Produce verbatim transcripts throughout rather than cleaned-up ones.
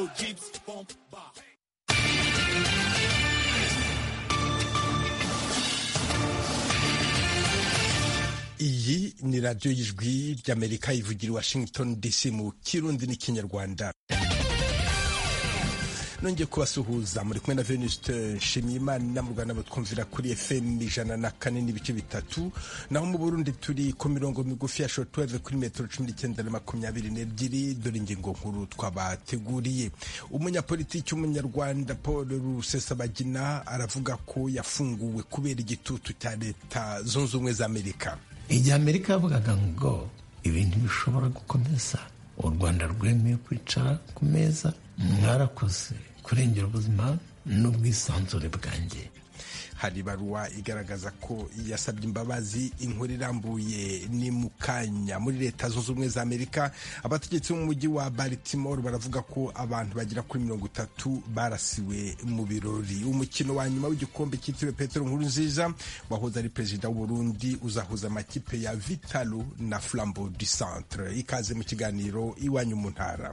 little Jeeps, boom, bah. Iyi ni radiyo y'ijwi ry'Amerika ivugira i Washington D C mu Kirundi n'Ikinyarwanda. Nongeye kubasuhuza muri kumwe na Venuste Nshimiyimana mu Rwanda batwumvira kuri F M ijana na kane n'ibice bitatu, naho mu Burundi turi ku mirongo migufi ya shortwave kuri metero cumi n'icyenda na makumyabiri n'ebyiri. Dore ingingo nkuru twabateguriye. Umunyapolitiki w'umunyarwanda Paul Rusesabagina aravuga ko yafunguwe kubera igitutu cya Leta Zunze Ubumwe za Amerika. Igihe Amerika yavugaga ngo ibintu bishobora gukomeza, u Rwanda rwemeye kwicara ku meza, mwarakoze kurengera ubuzima n'ubwisanzure bwanjye. Hari baruwa igaragaza ko yasabye imbabazi. Inkuru irambuye ni mukanya. Muri Leta Zunze Ubumwe za Amerika, abategetsi mu mujyi wa Baltimore baravuga ko abantu bagera kuri mirongo itatu barasiwe mu birori. Umukino wa nyuma w'igikombe cyitiriwe Petero Nkurunziza wahoze ari perezida w'u Burundi uzahuza amakipe ya Vitalo na Flambeau du Centre. Ikaze mu kiganiro Iwanyu mu Ntara.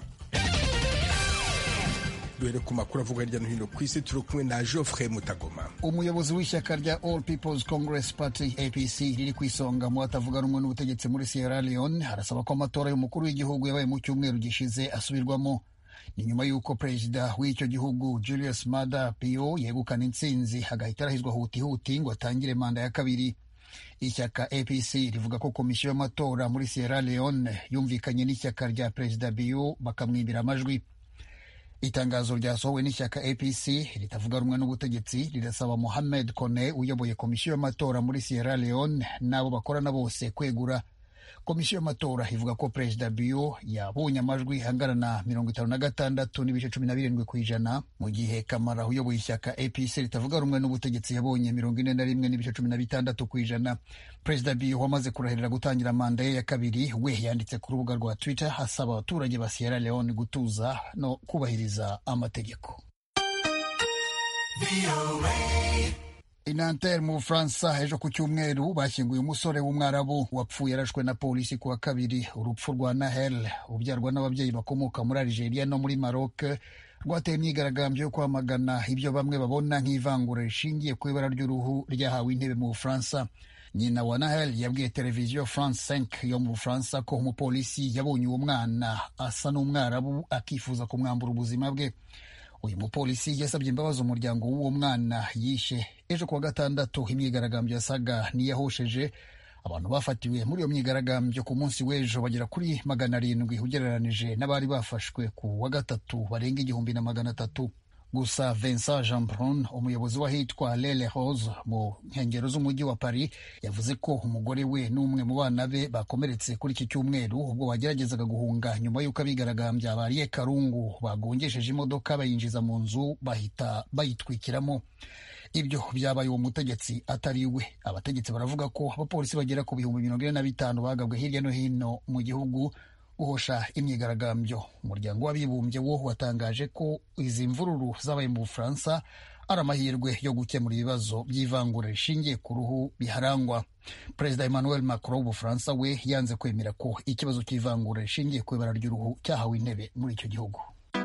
Duhere ku makuru avuga hirya no hino ku isi, turi kumwe na Geoffrey Mutagoma. Umuyobozi w'ishyaka rya All People's Congress Party A P C riri ku isonga mu batavuga rumwe n'ubutegetsi muri Sierra Leone arasaba ko amatora y'umukuru w'igihugu yabaye mu cyumweru gishize asubirwamo. Ni nyuma y'uko perezida w'icyo gihugu Julius Maada Bio yegukana intsinzi agahita arahizwa huti-huti ngo atangire manda ya kabiri. Ishyaka A P C rivuga ko komisiyo y'amatora muri Sierra Leone yumvikanye n'ishyaka rya perezida Bio bakamwibira amajwi. Itangazo ryasohowe n'ishyaka A P C ritavuga rumwe n'ubutegetsi rirasaba Mohamed Kone uyoboye komisiyo y'amatora muri Sierra Leone n'abo bakorana bose kwegura. Komisiyo y'amatora ivuga ko perezida Bio yabonye amajwi angana na mirongo itanu na gatandatu n'ibice cumi na birindwi ku ijana, mu gihe Kamara uyoboye ishyaka A P C ritavuga rumwe n'ubutegetsi yabonye mirongo ine na rimwe n'ibice cumi na bitandatu ku ijana. Perezida Bio wamaze kurahirira gutangira manda ye ya kabiri, we yanditse ku rubuga rwa Twitter asaba abaturage ba Sierra Leone gutuza no kubahiriza amategeko. I Nanterre mu Bufaransa ejo ku cyumweru bashyinguye umusore w'umwarabu wapfuye yarashwe na polisi kuwa kabiri. Urupfu rwa Nahel ubyarwa n'ababyeyi bakomoka muri Algeria no muri Maroc rwateye imyigaragambyo yo kwamagana ibyo bamwe babona nk'ivangura rishingiye ku ibara ry'uruhu ryahawe intebe mu Bufaransa. Nyina wa Nahel yabwiye televiziyo France cinq yo mu Bufaransa ko umupolisi yabonye uwo mwana asa n'umwarabu akifuza kumwambura ubuzima bwe. Uyu mupolisi yasabye imbabazi umuryango w'uwo mwana yishe. Ejo kuwa gatandatu imyigaragambyo yasaga niyahosheje. Abantu bafatiwe muri iyo myigaragambyo ku munsi w'ejo bagera kuri magana arindwi ugereranije n'abari bafashwe ku wa gatatu barenga igihumbi na magana atatu. Gusa Vincent Jeanbrun, umuyobozi w'ahitwa Lele Rose mu nkengero z'umujyi wa Paris, yavuze ko umugore we n'umwe mu bana be bakomeretse kuri iki cyumweru ubwo bageragezaga guhunga nyuma y'uko abigaragambya bariye karungu bagongesheje imodoka bayinjiza mu nzu bahita bayitwikiramo. Ibyo byabaye uwo mutegetsi atari we. Abategetsi baravuga ko abapolisi bagera ku bihumbi mirongo ine na bitanu bagabwe hirya no hino mu gihugu guhosha imyigaragambyo. Umuryango w'abibumbye wo watangaje ko izi mvururu zabaye mu Bufaransa ari amahirwe yo gukemura ibibazo by'ivangura rishingiye ku ruhu biharangwa. Perezida Emmanuel Macron w'Ubufaransa we yanze kwemera ko ikibazo cy'ivangura rishingiye ku ibara ry'uruhu cyahawe intebe muri icyo gihugu.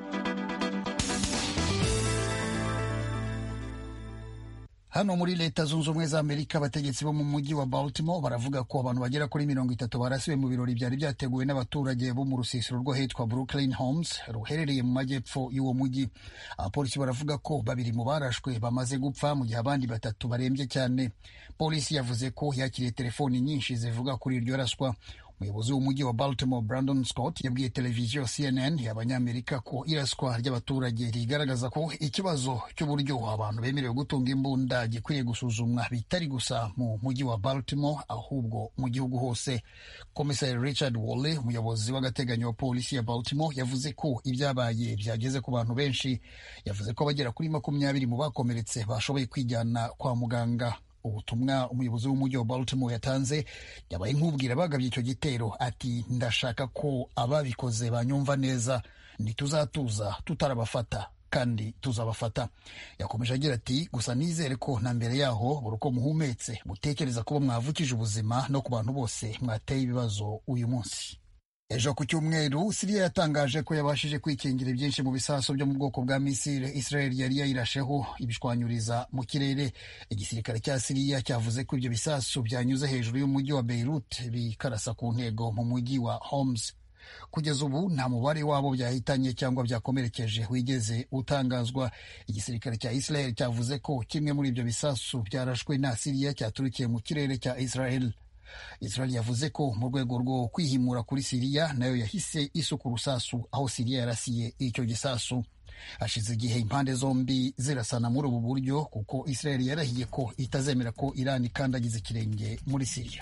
Hano muri Leta Zunze Ubumwe za Amerika, abategetsi bo mu mujyi wa Baltimore baravuga ko abantu bagera kuri mirongo itatu barasiwe mu birori byari byateguwe n'abaturage bo mu rusisiro rwo hitwa Brooklyn Homes ruherereye mu majyepfo y'uwo mujyi. Abapolisi baravuga ko babiri mu barashwe bamaze gupfa mu gihe abandi batatu barembye cyane. Polisi yavuze ko yakiriye telefoni nyinshi zivuga kuri iryo raswa. Umuyobozi w'umujyi wa Baltimore Brandon Scott yabwiye televiziyo C N N y'abanyamerika ko iraswa ry'abaturage rigaragaza ko ikibazo cy'uburyo abantu bemerewe gutunga imbunda gikwiye gusuzumwa bitari gusa mu mujyi wa Baltimore ahubwo mu gihugu hose. Komiseri Richard Woolley, umuyobozi w'agateganyo wa polisi ya Baltimore, yavuze ko ibyabaye byageze ku bantu benshi. Yavuze ko bagera kuri makumyabiri mu bakomeretse bashoboye kwijyana kwa muganga. Ubutumwa umuyobozi w'umujyi wa Baltimore yatanze yabaye nk'ubwira bagabye icyo gitero ati, ndashaka ko ababikoze banyumva neza, ntituzatuza tutarabafata kandi tuzabafata. Yakomeje agira ati, gusa nizere ko na mbere yaho buri uko muhumetse mutekereza kuba mwavukije ubuzima no ku bantu bose mwateye ibibazo uyu munsi. Ejo ku cyumweru Syria yatangaje ko yabashije kwikingira byinshi mu bisasu byo mu bwoko bwa misile Israel yari yayirasheho ibishwanyuriza mu kirere. Igisirikare cya Syria cyavuze ko ibyo bisasu byanyuze hejuru y'umujyi wa Beirut bikarasa ku ntego mu mujyi wa Homs. Kugeza ubu nta mubare wabo byahitanye cyangwa byakomerekeje wigeze utangazwa. Igisirikare cya Israel cyavuze ko kimwe muri ibyo bisasu byarashwe na Syria cyaturikiye mu kirere cya Israel. Israel yavuze ko mu rwego rwo kwihimura kuri Syria nayo yahise isuka urusasu aho Syria yarasiye icyo gisasu. Hashize igihe impande zombi zirasana muri ubu buryo kuko Israel yarahiye ko itazemera ko Iran ikandagiza ikirenge muri Syria.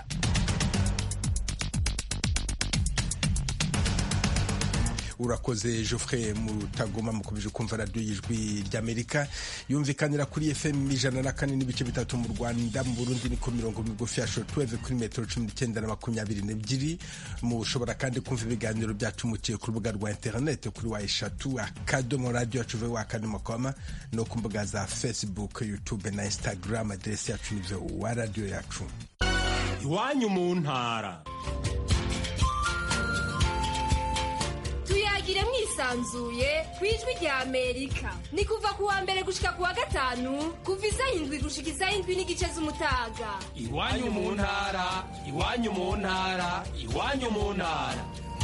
Urakoze Geoffrey Mutagoma, mukomeje kumva radio y'Ijwi ry'Amerika yumvikanira kuri F M ijana na kane n'ibice bitatu mu Rwanda, mu Burundi ni ku mirongo migufi ya shortwave kuri metero cumi n'icyenda na makumyabiri n'ebyiri. Mushobora kandi kumva ibiganiro byacu muciye ku rubuga rwa internet kuri wa eshatu akadomo radio yacu wa akadomo com no ku mbuga za Facebook, YouTube na Instagram. Adresi yacu ni byo wa radio yacu. Iwanyu mu ntara. Tuyagire mwisanzuye kwijwi rya Amerika. Ni kuva kuwa mbere gushika kuwa gatanu kuva isaha indwi gushika isaha indwi n'igice z'umutaga. Iwanyu mu ntara, iwanyu mu ntara, iwanyu mu ntara.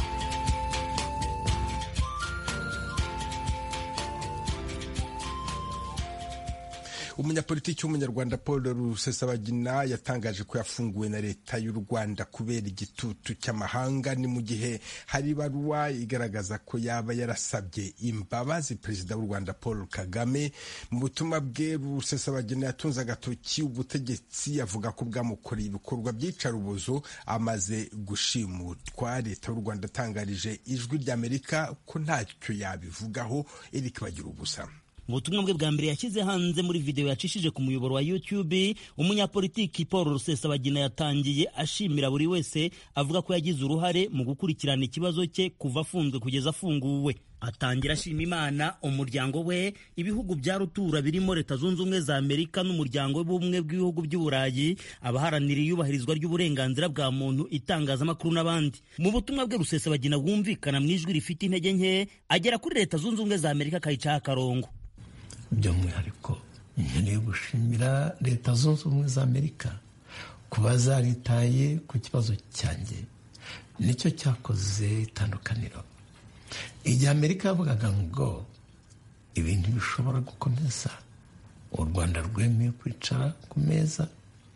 Umunyapolitiki w'umunyarwanda Paul Rusesabagina yatangaje ko yafunguwe na leta y'u Rwanda kubera igitutu cy'amahanga. Ni mu gihe hari ibaruwa igaragaza ko yaba yarasabye imbabazi perezida w'u Rwanda Paul Kagame. Mu butumwa bwe Rusesabagina yatunze agatoki ubutegetsi, avuga ko bwamukoreye ibikorwa by'icarubozo amaze gushimutwa. Leta y'u Rwanda atangarije Ijwi ry'Amerika ko ntacyo yabivugaho. Eric Bagirugusa mu butumwa bwe bwa mbere yashyize hanze muri video yacishije ku muyoboro wa YouTube, umunyapolitiki Paul Rusesabagina yatangiye ashimira buri wese, avuga ko yagize uruhare mu gukurikirana ikibazo cye kuva afunzwe kugeza afunguwe. Atangira ashima Imana, umuryango we, ibihugu bya rutura birimo Leta Zunze Ubumwe za Amerika n'umuryango w'ubumwe bw'ibihugu by'Uburayi, abaharanira iyubahirizwa ry'uburenganzira bwa muntu, itangazamakuru n'abandi. Mu butumwa bwe Rusesabagina wumvikana mu ijwi rifite intege nke, agera kuri Leta Zunze Ubumwe za Amerika akayicaho akarongo. By'umwihariko nkeneye gushimira Leta Zunze Ubumwe za Amerika kuba zaritaye ku kibazo cyanjye, nicyo cyakoze itandukaniro. Igihe Amerika yavugaga ngo ibintu bishobora gukomeza, u Rwanda rwemeye kwicara ku meza,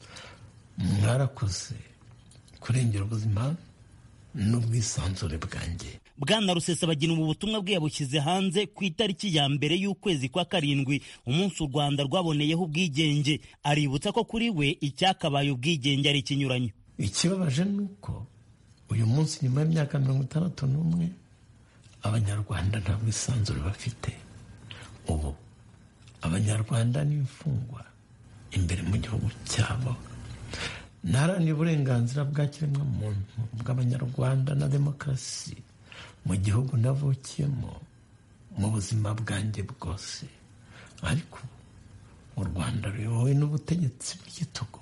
mwarakoze kurengera ubuzima n'ubwisanzure bwanjye. Bwana Rusesabagina mu butumwa bwe yabushyize hanze ku itariki ya mbere y'ukwezi kwa karindwi, umunsi u Rwanda rwaboneyeho ubwigenge. Aributsa ko kuri we icyakabaye ubwigenge ari ikinyuranyo. Ikibabaje ni uko uyu munsi nyuma y'imyaka mirongo itandatu n'umwe Abanyarwanda nta bwisanzure bafite. Ubu Abanyarwanda ni imfungwa imbere mu gihugu cyabo. Ntaharanira uburenganzira bwa kiremwamuntu bw'Abanyarwanda na demokarasi mu gihugu navukiyemo mu buzima bwanjye bwose. Ariko u Rwanda ruyobowe n'ubutegetsi bw'igitugu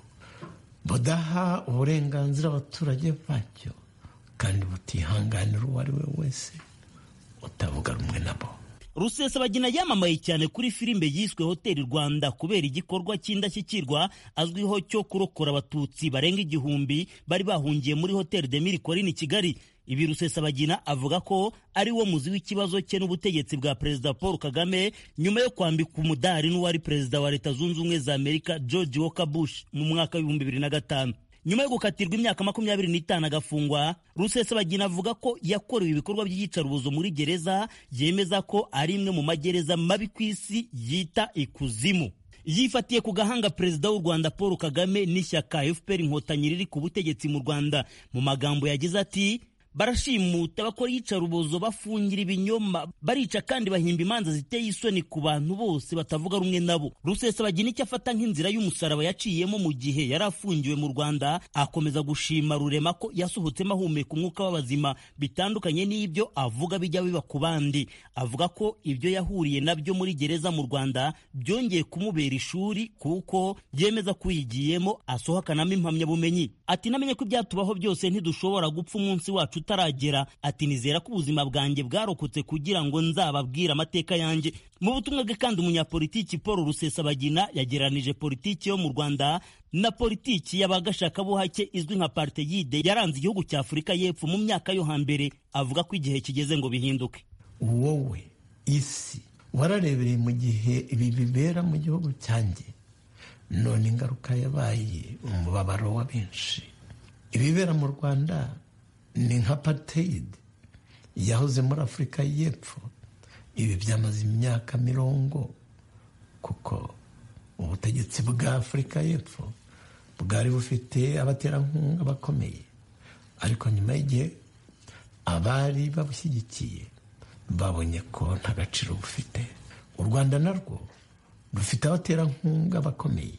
budaha uburenganzira abaturage bacyo kandi butihanganira uwo ari we wese utavuga rumwe nabo. Rusesabagina yamamaye cyane kuri filime yiswe Hoteli Rwanda kubera igikorwa cy'indashyikirwa azwiho cyo kurokora abatutsi barenga igihumbi bari bahungiye muri Hotel de Mille Collines Kigali. Ibi Rusesabagina avuga ko ari wo muzi w'ikibazo cye n'ubutegetsi bwa Perezida Paul Kagame nyuma yo kwambika umudari n'uwari Perezida wa Leta Zunze Ubumwe za Amerika George Walker Bush mu mwaka w'ibihumbi bibiri na gatanu. Nyuma yo gukatirwa imyaka makumyabiri n'itanu agafungwa, Rusesabagina avuga ko yakorewe ibikorwa by'iyicarubozo muri gereza, yemeza ko ari imwe mu magereza mabi ku isi yita ikuzimu. Yifatiye ku gahanga Perezida w'u Rwanda Paul Kagame n'ishyaka F P R Inkotanyi riri ku butegetsi mu Rwanda. Mu magambo yagize ati: barashimuta, bakora iyicarubozo, bafungira ibinyoma, barica kandi bahimba imanza ziteye isoni ku bantu bose batavuga rumwe nabo. Rusesabagina icyo afata nk'inzira y'umusaraba yaciyemo mu gihe yari afungiwe mu Rwanda, akomeza gushima Rurema ko yasohotsemo ahumeka umwuka w'abazima, bitandukanye n'ibyo avuga bijya biba ku bandi. Avuga ko ibyo yahuriye nabyo muri gereza mu Rwanda byongeye kumubera ishuri kuko yemeza ko yigiyemo asohokanamo impamyabumenyi. Ati namenye ko ibyatubaho byose ntidushobora gupfa umunsi wacu tutaragera. Ati nizera ko ubuzima bwanjye bwarokotse kugira ngo nzababwire amateka yanjye. Mu butumwa bwe kandi umunyapolitiki Paul Rusesabagina yageranije politiki yo mu Rwanda na politiki y'abagashakabuhake izwi nka apartheid yaranze igihugu cya Afurika y'Epfo mu myaka yo hambere. Avuga ko igihe kigeze ngo bihinduke. Wowe isi wararebereye mu gihe ibi bibera mu gihugu cyanjye, none ingaruka yabaye umubabaro wa benshi. Ibibera mu Rwanda ni nka apartheid yahoze muri Afurika y'Epfo. Ibi byamaze imyaka mirongo, kuko ubutegetsi bwa Afurika y'Epfo bwari bufite abaterankunga bakomeye, ariko nyuma y'igihe abari babushyigikiye babonye ko nta gaciro bufite. U Rwanda narwo rufite abaterankunga bakomeye,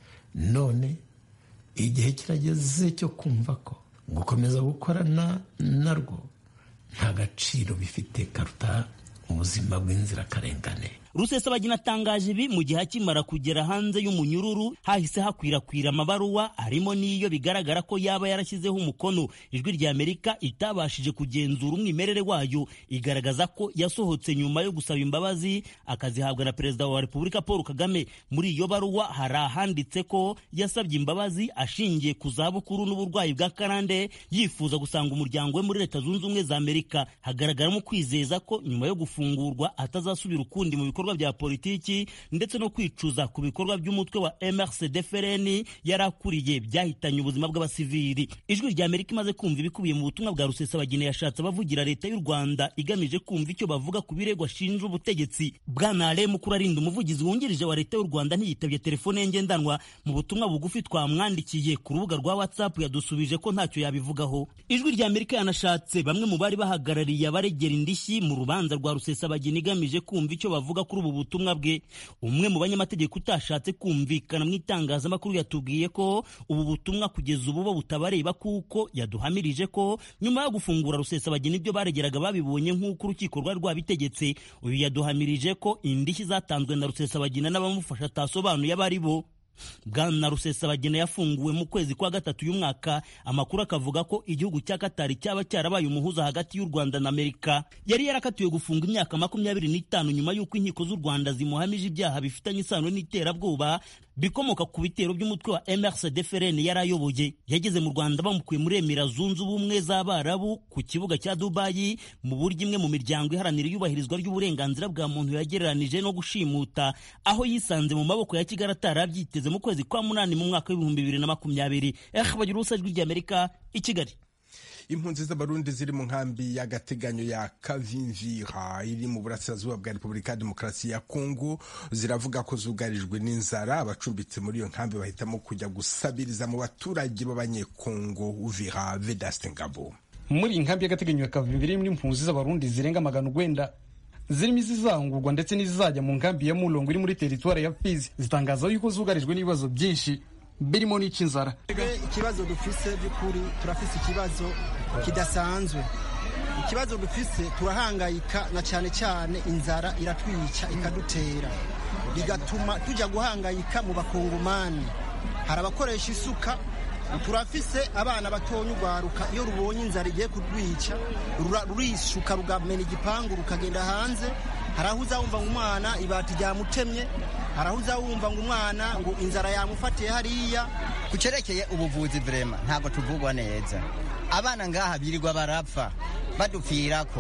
none igihe kirageze cyo kumva ko gukomeza gukorana narwo nta gaciro bifite karuta ubuzima bw'inzirakarengane. Rusesabagina atangaje ibi mu gihe akimara kugera hanze y'umunyururu hahise hakwirakwira amabaruwa arimo n'iyo bigaragara ko yaba yarashyizeho umukono. Ijwi rya Amerika itabashije kugenzura umwimerere wayo, igaragaza ko yasohotse nyuma yo gusaba imbabazi akazihabwa na Perezida wa Repubulika Paul Kagame. Muri iyo baruwa hari ahanditse ko yasabye imbabazi ashingiye ku zabukuru n'uburwayi bwa karande, yifuza gusanga umuryango we muri Leta Zunze Ubumwe za Amerika. Hagaragaramo kwizeza ko nyuma yo gufungurwa atazasubira ukundi mu bikorwa bya politiki ndetse no kwicuza ku bikorwa by'umutwe wa M R C D F R N yarakuriye byahitanye ubuzima bw'abasivili. Ijwi rya Amerika imaze kumva ibikubiye mu butumwa bwa Rusesabagina yashatse abavugira Leta y'u Rwanda igamije kumva icyo bavuga ku birego ashinja ubutegetsi. Bwana Ale Mukurarinda, umuvugizi wungirije wa Leta y'u Rwanda, ntiyitabye telefone ye ngendanwa. Mu butumwa bugufi twamwandikiye ku rubuga rwa WhatsApp yadusubije ko ntacyo yabivugaho. Ijwi rya Amerika yanashatse bamwe mu bari bahagarariye abaregera indishyi mu rubanza rwa Rusesabagina igamije kumva icyo bavuga kuri ubu butumwa bwe. Umwe mu banyamategeko utashatse kumvikana mu itangazamakuru yatubwiye ko ubu butumwa kugeza ubu bo butabareba, kuko yaduhamirije ko nyuma yo gufungura Rusesabagina ibyo baregeraga babibonye nk'uko urukiko rwari rwabitegetse. Uyu yaduhamirije ko indishyi zatanzwe na Rusesabagina n'abamufasha atasobanuye abari bo. Bwana Rusesabagina yafunguwe mu kwezi kwa gatatu y'umwaka. Amakuru akavuga ko igihugu cya Katari cyaba cyarabaye umuhuza hagati y'u Rwanda na Amerika. Yari yarakatiwe gufunga imyaka makumyabiri n'itanu nyuma y'uko inkiko z'u Rwanda zimuhamije ibyaha bifitanye isano n'iterabwoba bikomoka ku bitero by'umutwe wa M R C D F R N yarayoboye. Yageze mu Rwanda bamukuye muri Emira Zunze Ubumwe z'Abarabu ku kibuga cya Dubai mu buryo imwe mu miryango iharanira iyubahirizwa ry'uburenganzira bwa muntu yagereranije no gushimuta, aho yisanze mu maboko ya Kigali atarabyiteze mu kwezi kwa munani mu mwaka w'ibihumbi bibiri na makumyabiri. Eh bagira usajwi rya Amerika i Kigali. Impunzi z'Abarundi ziri mu nkambi y'agateganyo ya Kavimvira iri mu burasirazuba bwa Repubulika ya Demokarasi ya Kongo ziravuga ko zugarijwe n'inzara. Abacumbitse muri iyo nkambi bahitamo kujya gusabiriza mu baturage b'abanyekongo. Uvira Vedaste Ngabo. Muri inkambi y'agateganyo ya Kavimvira irimo impunzi z'Abarundi zirenga magana urwenda zirimo izizangurwa ndetse n'izizajya mu nkambi ya Mulongo iri muri teritwari ya Fizi, zitangaza yuko zugarijwe n'ibibazo byinshi birimo n'icy'inzara. Ikibazo dufise by'ukuri, turafise ikibazo kidasanzwe. Ikibazo dufise, turahangayika na cyane cyane inzara iratwica ikadutera, bigatuma tujya guhangayika mu bakongomani. Hari abakoresha isuka, turafise abana batonya ugwaruka iyo rubonye inzara igiye kudwica rurishuka rugamena igipangu rukagenda hanze. Harahuza wumva ngo umwana ibati ryamutemye, harahuza wumva ngo umwana ngo inzara yamufatiye hariya. Kucerekeye ubuvuzi vrema ntabwo tuvugwa neza. Abana ngaha birirwa barapfa badupfirako.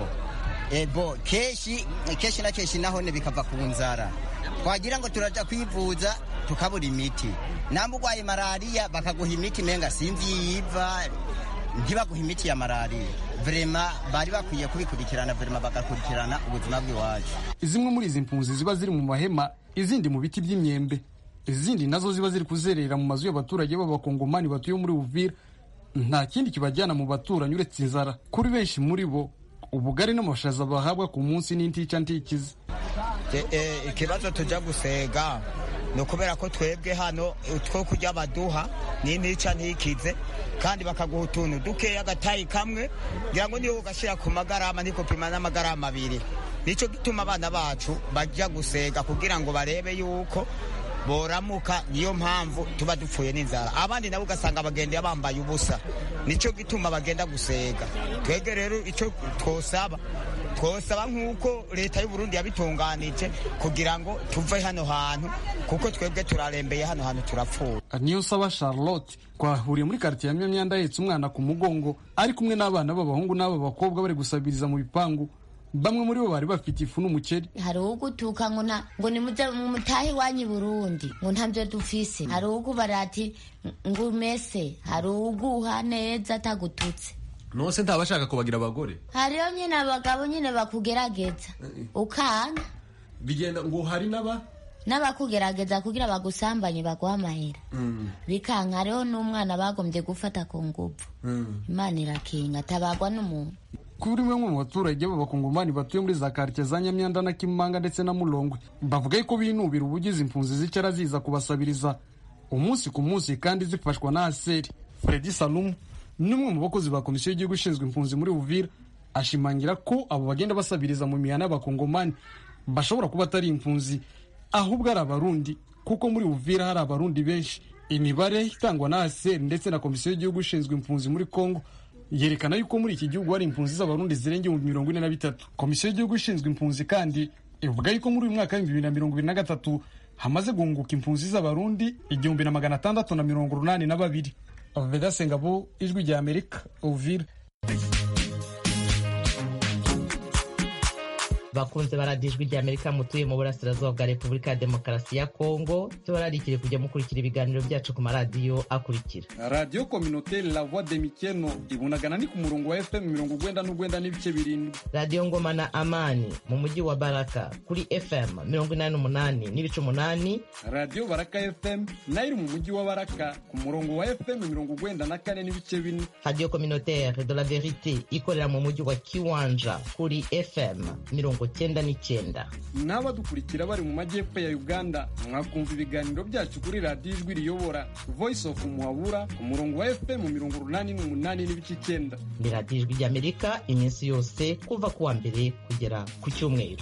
Ebo keshi keshi na keshi naho ne bikava ku nzara. Twagira ngo turaja kwivuza tukabura imiti. Nambu gwaye malaria bakaguha imiti menga sinzi yiva, ntibaguha imiti ya malaria. Vrema bari bakwiye kubikurikirana, vrema bagakurikirana ubuzima bw'iwacu. Zimwe muri izi mpunzi ziba ziri mu mahema, izindi mu biti by'imyembe, izindi nazo ziba ziri kuzerera mu mazu y'abaturage b'abakongomani batuye muri Uvira. Nta kindi kibajyana mu baturanyi uretse inzara. Kuri benshi muri bo ubugari n'amashaza bahabwa ku munsi n'intica ntikize. Ikibazo tujya gusega no kubera ko twebwe hano two kujya baduha n'intica ntikize, kandi bakaguha utuntu dukeya agatayi kamwe ngira ngo niyo ugashyira ku magarama niko pima n'amagarama abiri. Nicyo gituma abana bacu bajya gusega kugira ngo barebe yuko boramuka, niyo mpamvu tuba dupfuye n'inzara. Abandi nabo ugasanga bagenda bambaye ubusa, nico gituma bagenda gusega. Twege rero ico twosaba twosaba nk'uko leta y'u Burundi yabitunganije kugira ngo tuve hano hantu, kuko twebwe turarembeye hano hantu turapfuye. Niyo saba Charlotte twahuriye muri quartier ya Myamyanda yetse umwana ku mugongo ari kumwe n'abana b'abahungu n'aba bakobwa bari gusabiriza mu bipangu. Bamwe muri bo bari bafite ifu n'umuceri. Hari ugutuka ngo na ngo ni mutahe wanyi Burundi ngo ntamvyo dufise. Hari ugubarati ngo mese, hari uguha neza tagututse. Nose ntabashaka kubagira abagore. Hariyo nyine abagabo nyine bakugerageza ukanga. Bigenda ngo hari naba n'abakugerageza kugira bagusambanye baguha amahera. Mm. Bikanka hariho n'umwana bagombye gufata ku nguvu. Mm. Imana irakinga tabagwa n'umuntu. Kuri bamwe mu baturage b'abakongomani batuye muri za quartier za Nyamyanda na Kimanga ndetse na Mulongwe bavuga ko binubira ubugize impunzi zicara ziza kubasabiriza umunsi ku munsi kandi zifashwa na Aseri. Freddy Salum n'umwe mu bakozi ba komisiyo y'igihugu ishinzwe impunzi muri Uvira ashimangira ko abo bagenda basabiriza mu mihana y'abakongomani bashobora kuba atari impunzi ahubwo ari abarundi, kuko muri Uvira hari abarundi benshi. Imibare itangwa na Aseri ndetse na komisiyo y'igihugu ishinzwe impunzi muri Kongo yerekana yuko muri iki gihugu hari impunzi z'abarundi zirenga ibihumbi mirongo ine na bitatu. Komisiyo y'igihugu ishinzwe impunzi kandi ivuga yuko muri uyu mwaka w'ibihumbi bibiri na mirongo ibiri na gatatu hamaze guhunguka impunzi z'abarundi igihumbi na magana atandatu na mirongo urunani na babiri. Aveda Sengabo, Ijwi rya Amerika, Uvira. Bakunze baradijwi rya Amerika mutuye mu burasirazuba bwa Repubulika ya Demokarasi ya Kongo, tubararikire kujya mukurikira ibiganiro byacu ku maradiyo akurikira. Radio Communautaire La Voix de Mikeno ibunagana ni ku murongo wa F M mirongo ugwenda n'ugwenda n'ibice birindwi. Radio Ngoma na Amani mu mujyi wa Baraka kuri F M mirongo inani n'umunani n'ibice umunani. Radio Baraka F M nayo mu mujyi wa Baraka ku murongo wa F M mirongo ugwenda na kane n'ibice bine. Radio Communautaire de la Vérité ikorera mu mujyi wa Kiwanja kuri F M mirongo cyenda n'icyenda. N'abadukurikira bari mu majyepfo ya Uganda mwakumva ibiganiro byacu kuri Radio Ijwi riyobora Voice of Muhabura ku murongo wa F M mirongo urunani n'umunani n'ibice icyenda. Ni Radio Ijwi ry'Amerika iminsi yose kuva ku wa mbere kugera ku cyumweru.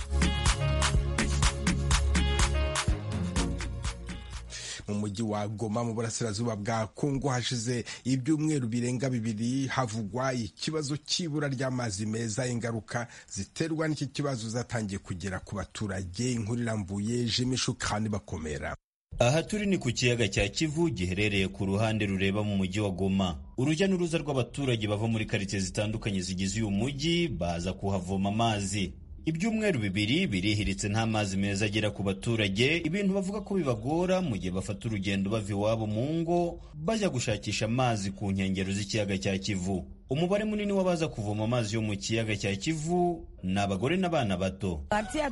Mu mujyi wa Goma mu burasirazuba bwa Kongo hashize ibyumweru birenga bibiri havugwa ikibazo cy'ibura ry'amazi meza. Ingaruka ziterwa n'iki kibazo zatangiye kugera ku baturage. Inkuru irambuye Jimmy Shukani bakomera. Aha turi ni ku kiyaga cya Kivu giherereye ku ruhande rureba mu mujyi wa Goma. Urujya n'uruza rw'abaturage bava muri quartier zitandukanye zigize uyu mujyi baza kuhavoma amazi. Ibyumweru bibiri birihiritse nta mazi meza agera ku baturage, ibintu bavuga ko bibagora mu gihe bafata urugendo bava iwabo mu ngo bajya gushakisha amazi ku nkengero z'ikiyaga cya Kivu. Umubare munini w'abaza kuvoma amazi yo mu kiyaga cya Kivu ni abagore n'abana bato.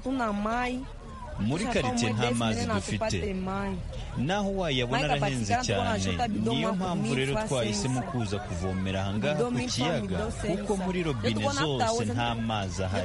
Muri quartier nta mazi dufite, naho wayabona arahenze cyane. Niyo mpamvu rero twahisemo kuza kuvomera ahangaha ku kiyaga, kuko muri robine zose nta mazi ahari.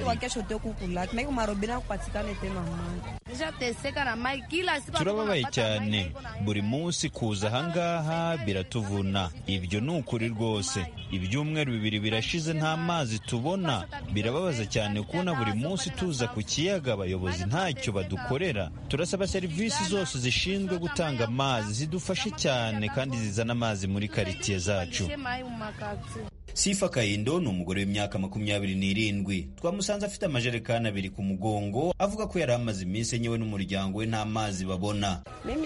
Turababaye cyane, buri munsi kuza ahangaha biratuvuna. Ibyo ni ukuri rwose. Ibyumweru bibiri birashize nta mazi tubona. Birababaza cyane kubona buri munsi tuza ku kiyaga abayobozi ntacyo badukorera. Turasaba serivisi zose zishinzwe gutanga amazi zidufashe cyane kandi zizana amazi muri quartier zacu. Sifa Kayindo ni umugore w'imyaka makumyabiri n'irindwi. Twamusanze afite amajerekani abiri ku mugongo, avuga ko yari amaze iminsi enyewe n'umuryango we nta mazi babona.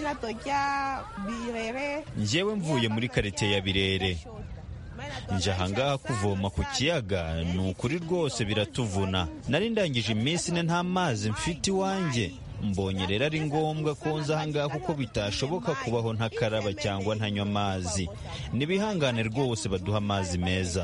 Njyewe mvuye muri quartier ya Birere, nje ahangaha kuvoma ku kiyaga. Ni ukuri rwose biratuvuna. Nari ndangije iminsi ine nta mazi mfite iwanjye. Mbonye rero ari ngombwa ko nza ahangaha kuko bitashoboka kubaho ntakaraba cyangwa ntanywa amazi. Nibihangane rwose baduha amazi meza.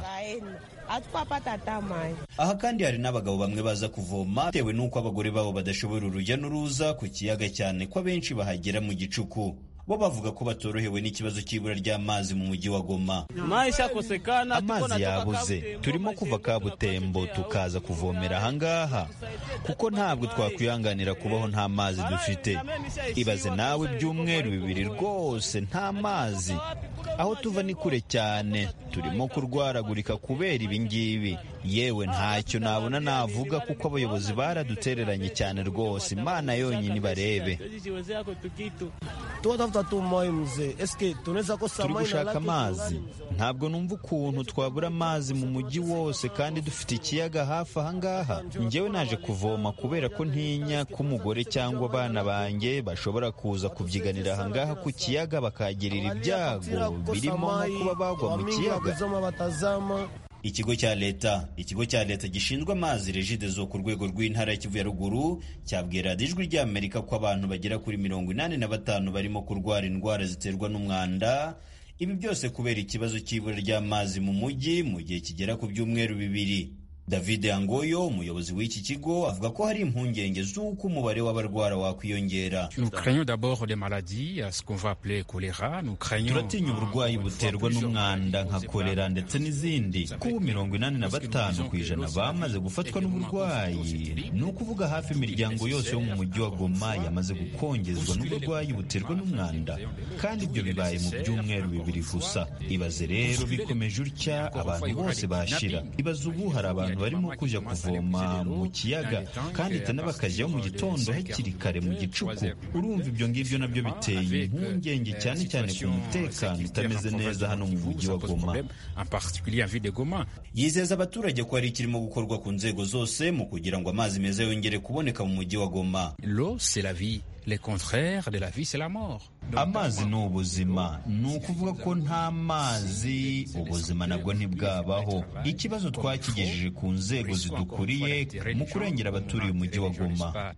Aha kandi hari n'abagabo bamwe baza kuvoma bitewe n'uko abagore babo badashobora urujya n'uruza ku kiyaga, cyane ko abenshi bahagera mu gicuku. Bo bavuga ko batorohewe n'ikibazo cy'ibura ry'amazi mu mujyi wa Goma. Amazi yabuze, turimo kuva Kabutembo tukaza kuvomera ahangaha kuko ntabwo twakwihanganira kubaho nta mazi dufite. Ibaze nawe ibyumweru bibiri rwose nta mazi. Aho tuva ni kure cyane, turimo kurwaragurika kubera ibi ngibi. Yewe ntacyo nabona navuga kuko abayobozi baradutereranye cyane rwose. Imana yonyine ibarebe. Turi gushaka amazi. Ntabwo numva ukuntu twabura amazi mu mujyi wose kandi dufite ikiyaga hafi aha ngaha. Njyewe naje kuvoma kubera ko ntinya ko umugore cyangwa abana banjye bashobora kuza kubyiganira aha ngaha ku kiyaga bakagirira ibyago birimo nko kuba bagwa mu kiyaga. Ikigo cya leta ikigo cya leta gishinzwe amazi Regideso ku rwego rw'intara ya Kivu ya ruguru cyabwira Ijwi ry'Amerika ko abantu bagera kuri mirongo inani na batanu barimo kurwara indwara ziterwa n'umwanda. Ibi byose kubera ikibazo cy'ibura ry'amazi mu mujyi mu gihe kigera ku byumweru bibiri. David Angoyo, umuyobozi w'iki kigo, avuga ko hari impungenge z'uko umubare w'abarwara wakwiyongera. Turatinya uburwayi buterwa n'umwanda nka kolera ndetse n'izindi. Kuba mirongo inani na batanu ku ijana bamaze gufatwa n'uburwayi, ni ukuvuga hafi imiryango yose yo mu mujyi wa Goma yamaze gukongezwa n'uburwayi buterwa n'umwanda, kandi ibyo bibaye mu byumweru bibiri gusa. Ibaze rero bikomeje utya abantu bose bashira. Ibaze ubu hari abantu barimo kujya kuvoma mu kiyaga kandi tena bakajyaho mu gitondo hakiri kare mu gicuku. Urumva ibyo ngibyo nabyo biteye impungenge cyane cyane ku mutekano utameze neza hano mu mujyi wa Goma. Yizeza abaturage ko hari ikirimo gukorwa ku nzego zose mu kugira ngo amazi meza yongere kuboneka mu mujyi wa Goma. L'eau c'est la vie. Le contraire de la vie c'est la mort. Amazi ni ubuzima. Ni ukuvuga ko nta mazi ubuzima nabwo ntibwabaho. Ikibazo twakigejeje ku nzego zidukuriye mu kurengera abaturiye umujyi wa Goma.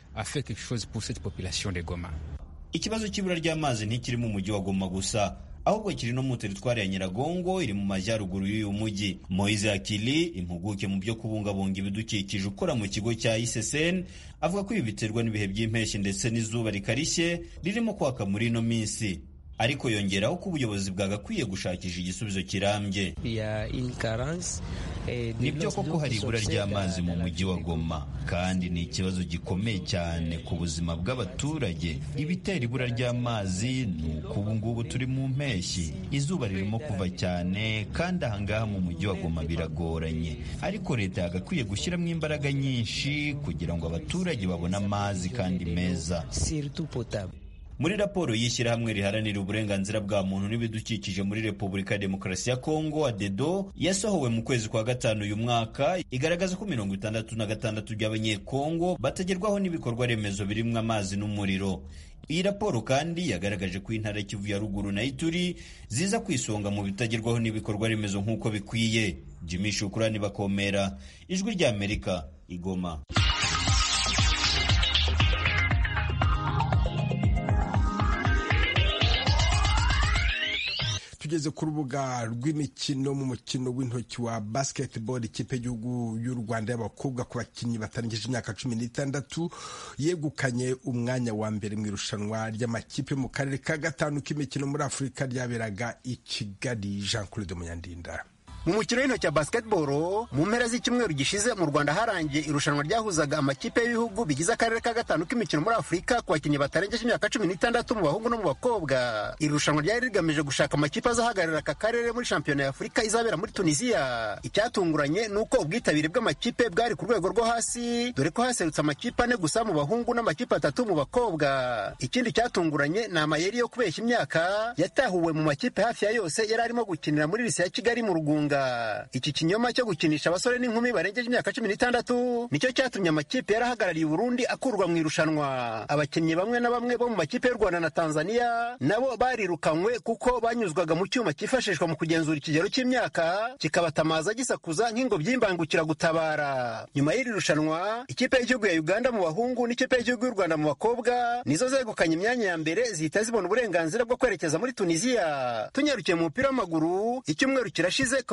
Ikibazo cy'ibura ry'amazi ntikiri mu mujyi wa Goma gusa, ahubwo kiri no mu teritwari ya Nyiragongo iri mu majyaruguru y'uyu mujyi. Moise Akili, impuguke mu byo kubungabunga ibidukikije ukora mu kigo cya I C C N, avuga ko ibi biterwa n'ibihe by'impeshyi ndetse n'izuba rikarishye ririmo kwaka muri ino minsi. Ariko yongeraho ko ubuyobozi bwagakwiye gushakisha igisubizo kirambye. Nibyo koko hari ibura ry'amazi mu mujyi wa Goma, kandi ni ikibazo gikomeye cyane ku buzima bw'abaturage. Ibitera ibura ry'amazi ni uko ubu ngubu turi mu mpeshyi, izuba ririmo kuva cyane, kandi ahangaha mu mujyi wa Goma biragoranye. Ariko leta yagakwiye gushyiramo imbaraga nyinshi kugira ngo abaturage babone amazi kandi meza. Muri raporo y'ishyirahamwe riharanira uburenganzira bwa muntu n'ibidukikije muri Repubulika ya Demokarasi ya Kongo ADEDO yasohowe mu kwezi kwa gatanu uyu mwaka, igaragaza ko mirongo itandatu na gatandatu by'abanyekongo batagerwaho n'ibikorwa remezo birimo amazi n'umuriro. Iyi raporo kandi yagaragaje ko intara Kivu ya ruguru na Ituri ziza kwisonga mu bitagerwaho n'ibikorwa remezo nk'uko bikwiye. Jimmy Shukrani Bakomera, Ijwi ry'Amerika, Igoma. Tugeze ku rubuga rw'imikino. Mu mukino w'intoki wa basketball, ikipe y'igihugu y'u Rwanda y'abakobwa ku bakinnyi batarengeje imyaka cumi n'itandatu yegukanye umwanya wa mbere mu irushanwa ry'amakipe mu karere ka gatanu k'imikino muri Afurika ryaberaga i Kigali. Jean Claude Munyandinda. Mu mukino w'intoki wa basketball, mu mpera z'icyumweru gishize mu Rwanda harangiye irushanwa ryahuzaga amakipe y'ibihugu bigize akarere ka gatanu k'imikino muri Afurika ku bakinnyi batarengeje imyaka cumi n'itandatu mu bahungu no mu bakobwa. Irushanwa ryari rigamije gushaka amakipe azahagararira aka karere muri shampiyona ya Afurika izabera muri Tunisia. Icyatunguranye nuko ubwitabire bw'amakipe bwari ku rwego rwo hasi, dore ko haserutse amakipe ane gusa mu bahungu n'amakipe atatu mu bakobwa. Ikindi cyatunguranye ni amayeri yo kubeshya imyaka yatahuwe mu makipe hafi ya yose yari arimo gukinira muri Lise ya Kigali mu Rugunga. Iki kinyoma cyo gukinisha abasore n'inkumi barengeje imyaka cumi n'itandatu nicyo cyatumye amakipe yarahagarariye Burundi akurwa mu irushanwa. Abakinnyi bamwe na bamwe bo mu makipe y'u Rwanda na Tanzania nabo barirukanywe kuko banyuzwaga mu cyuma cyifashishwa mu kugenzura ikigero cy'imyaka kikabatamaza gisakuza nk'ingobyi y'imbangukira gutabara. Nyuma y'iri rushanwa, ikipe y'igihugu ya Uganda mu bahungu n'ikipe y'igihugu y'u Rwanda mu bakobwa nizo zegukanye imyanya ya mbere zihita zibona uburenganzira bwo kwerekeza muri Tunisia. Tunyarukiye mu mupira w'amaguru, icyumweru kirashize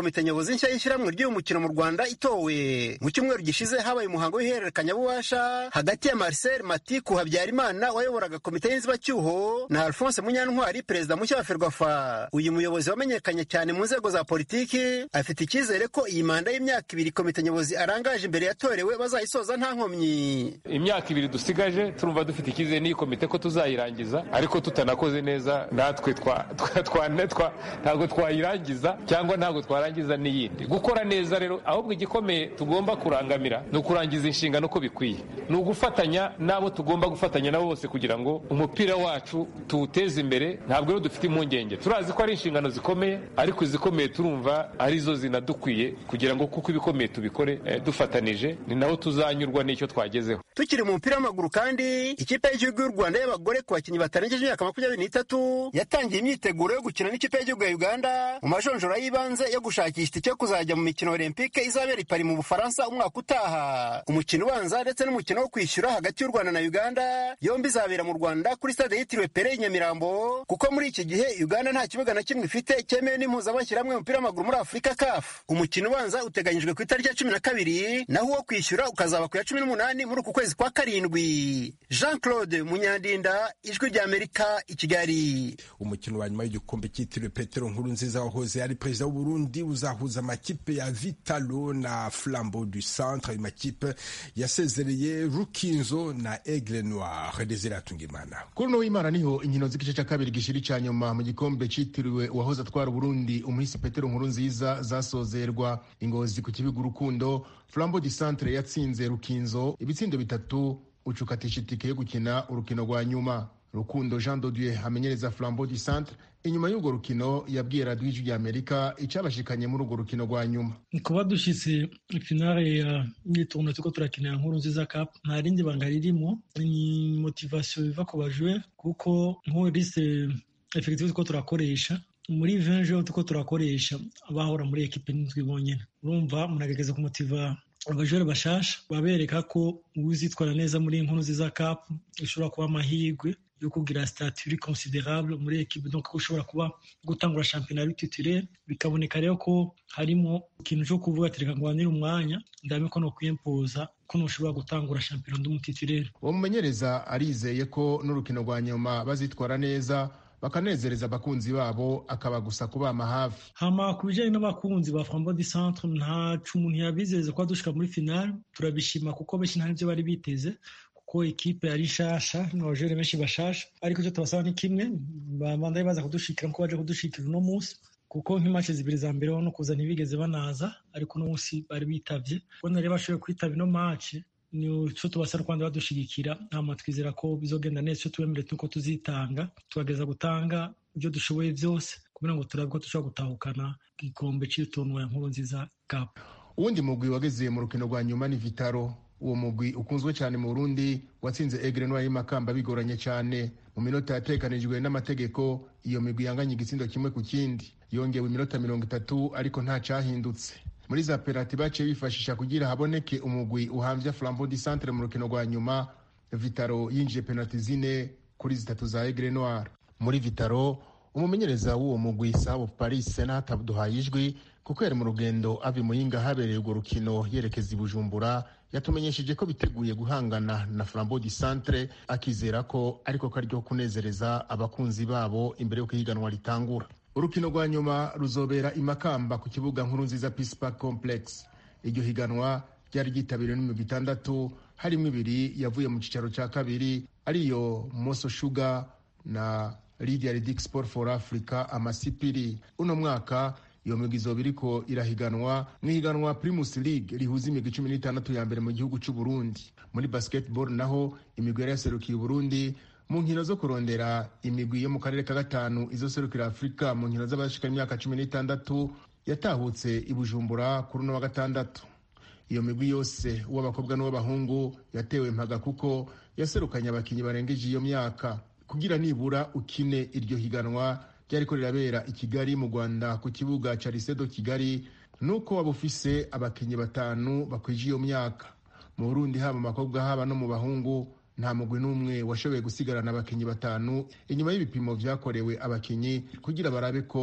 komite nyobozi nshya y'ishyirahamwe ry'uyu mukino mu Rwanda itowe. Mu cyumweru gishize habaye umuhango w'ihererekanyabubasha hagati ya Marcel Matiku Habyarimana wayoboraga komite y'inzibacyuho na Alphonse Munyantwari perezida mushya wa Ferwafa. Uyu muyobozi wamenyekanye cyane mu nzego za politiki afite icyizere ko iyi manda y'imyaka ibiri komite nyobozi arangaje imbere yatorewe bazayisoza nta nkomyi. Imyaka ibiri dusigaje turumva dufite icyizere n'iyi komite ko tuzayirangiza, ariko tutanakoze neza natwe twa twa ntabwo twayirangiza cyangwa ntabwo twarangiza n'iyindi. Gukora neza rero, ahubwo igikomeye tugomba kurangamira ni ukurangiza inshingano uko bikwiye, ni ugufatanya n'abo tugomba gufatanya nabo bose kugira ngo umupira wacu tuwuteze imbere. Ntabwo rero dufite impungenge, turazi ko ari inshingano zikomeye, ariko izikomeye turumva arizo zinadukwiye kugira ngo kuko ibikomeye tubikore eh, dufatanije, ni naho tuzanyurwa n'icyo twagezeho. Tukiri mu mupira w'amaguru kandi, ikipe y'igihugu y'u Rwanda y'abagore ku bakinnyi batarengeje imyaka makumyabiri n'itatu yatangiye imyiteguro yo gukina n'ikipe y'igihugu ya Uganda mu majonjora y'ibanze yo gushakisha itike yo kuzajya mu mikino Olympique izabera i Paris mu Bufaransa umwaka utaha. Umukino ubanza ndetse n'umukino wo kwishyura hagati y'u Rwanda na Uganda yombi izabera mu Rwanda kuri stade yitiriwe Pele i Nyamirambo, kuko muri iki gihe Uganda nta kibuga na kimwe ifite cyemewe n'impuzamashyirahamwe y'umupira w'amaguru muri Afurika C A F. Umukino ubanza uteganyijwe ku itariki ya cumi na kabiri naho uwo kwishyura ukazaba ku ya cumi n'umunani muri uku kwezi kwa karindwi. Jean Claude Munyandinda, Ijwi ry'Amerika, i Kigali. Umukino wa nyuma w'igikombe cyitiriwe Petero Nkurunziza wahoze ari perezida w'u Burundi uzahuza amakipe ya Vitalo na Flambeau du Centre. Ayo makipe yasezereye Rukinzo na Aigle Noir. Desire Atungimana. Kuri no w'Imana niho inkino z'igice cya kabiri gishiri cya nyuma mu gikombe cyitiriwe uwahoze atwara Burundi umuhisi Petero Nkurunziza zasozerwa. Ingozi ku kibiga Urukundo, Flambeau du Centre yatsinze Rukinzo ibitsindo bitatu ucukatisha itike yo gukina urukino rwa nyuma. Rukundo Jean de Dieu amenyereza Flambeau du Centre inyuma y'urwo rukino yabwiye Radio Ijwi ry'Amerika icyabashikanye muri urwo rukino rwa nyuma. Kuba dushitse finale ya imyitozo tuko turakinira Nkurunziza Cup nta rindi banga ririmo, ni motivation iva ku bajoueur kuko nko liste effective tuko turakoresha muri vingt jours tuko turakoresha abahora muri equipe nitwe bonyene. Urumva munagegeza ku motiva abajure bashasha babereka ko uzitwara neza muri Nkurunziza Cup ishobora kuba amahirwe yo kugira statut considerable muri equipe, donc ushobora kuba gutangura championnat titulaire. Bikaboneka rero ko harimo ikintu cyo kuvuga ati reka ngwanire umwanya ndame ko no kwimpoza ko ushobora gutangura championnat d'umutitulaire. Uwo mumenyereza arizeye ko n'urukino rwa nyuma bazitwara neza bakanezereza abakunzi babo akaba gusa kubama hafi. Hama kubijanye n'abakunzi ba Flambeau du Centre nta cumuntu yabizeze ko dushika muri finale, turabishima kuko benshi nta nivyo bari biteze kuko equipe yari shasha n'abajere benshi bashasha, ariko cyo tubasaba ni kimwe bamanda baza kudushikira ko baje kudushikira no munsi kuko nk'imatch zibiri za mbere no kuza ntibigeze banaza, ariko no munsi bari bitavye bona rero bashoboye kwitaba ino match. Ni cyo tubasaba Rwanda badushigikira, nta matwizera ko bizogenda neza, cyo tubemere tuko tuzitanga tugageza gutanga ibyo dushoboye byose kugira ngo turabe ko dushobora gutahukana igikombe cy'itonwa ya Nkurunziza Cup. Uwundi mugwi wageze mu rukino rwa nyuma ni Vitaro. Uwo mugwi ukunzwe cyane mu Burundi watsinze Aigle Noir y'Imakamba bigoranye cyane. Mu minota yatekanijwe n'amategeko iyo migwi yanganye igitsindo kimwe ku kindi, yongewe iminota mirongo itatu ariko nta cyahindutse. Muri za penalty bace bifashisha kugira haboneke umugwi uhamvya Flambeau du Centre mu rukino rwa nyuma. Vitaro yinjiye penalty zine kuri zitatu za Aigle Noir. Muri Vitaro umumenyereza w'uwo mugwi Sabo Paris Senat Abduhaye ijwi kuko yari mu rugendo avi Muyinga habereye urwo rukino yerekeza i Bujumbura, yatumenyesheje ko biteguye guhangana na Flambeau du Centre, akizera ko ariko ko aryo kunezereza abakunzi babo imbere yo kwiganwa ritangura. Urukino rwa nyuma ruzobera Imakamba ku kibuga Nkurunziza Peace Park Complex. Iryo higanwa ryari ryitabiriwe n'imigwi itandatu, harimo ibiri yavuye mu cicaro cya kabiri ariyo Moso Sugar na Lydia Ridic Sport for Africa amasipiri. Uno mwaka iyo migwi izoba iriko irahiganwa mwihiganwa Primus League rihuza imigwi cumi n'itandatu ya mbere mu gihugu cy'u Burundi. Muri basketball naho imigwi yaraserukiye Burundi mu nkino zo kurondera imigwi yo mu karere ka gatanu izoserukira Afrika mu nkino z'abashika imyaka cumi n'itandatu yatahutse i Bujumbura kuri no wa gatandatu. Iyo migwi yose uw'abakobwa n'uw'abahungu yatewe mpaga kuko yaserukanye abakinyi barengeje iyo myaka. Kugira nibura ukine iryo higanwa ryariko rirabera i Kigali mu Rwanda ku kibuga ca Lisedo Kigali, nuko wabufise abakinyi batanu bakwije iyo myaka. Mu Burundi haba amakobwa haba no mu bahungu nta mugwi n'umwe washoboye gusigarana abakinyi batanu inyuma y'ibipimo vyakorewe abakinyi kugira barabe ko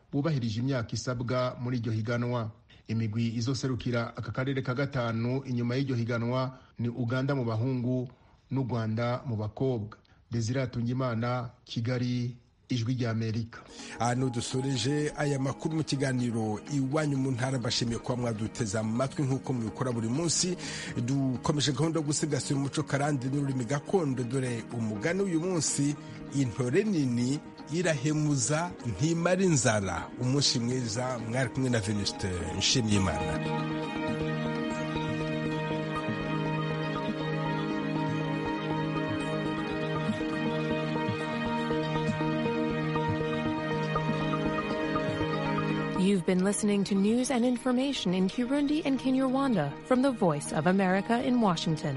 bubahirije imyaka isabwa muri iryo higanwa. Imigwi izoserukira aka karere ka gatanu inyuma y'iryo higanwa ni Uganda mu bahungu n'u Rwanda mu bakobwa. Desire Atungimana, Kigali, Ijwi rya Amerika. Hano dusoreje aya makuru mu kiganiro Iwanyu mu ntara. Mbashimiye kuba mwaduteza amatwi nk'uko mubikora buri munsi. Dukomeje gahunda yo gusigasira umuco karande n'ururimi gakondo. Dore umugani uyu munsi: intore nini irahemuza ntimara inzara. Umunsi mwiza, mwari kumwe na Venuste Nshimiyimana. You've been listening to news and information in Kirundi and Kinyarwanda from the Voice of America in Washington.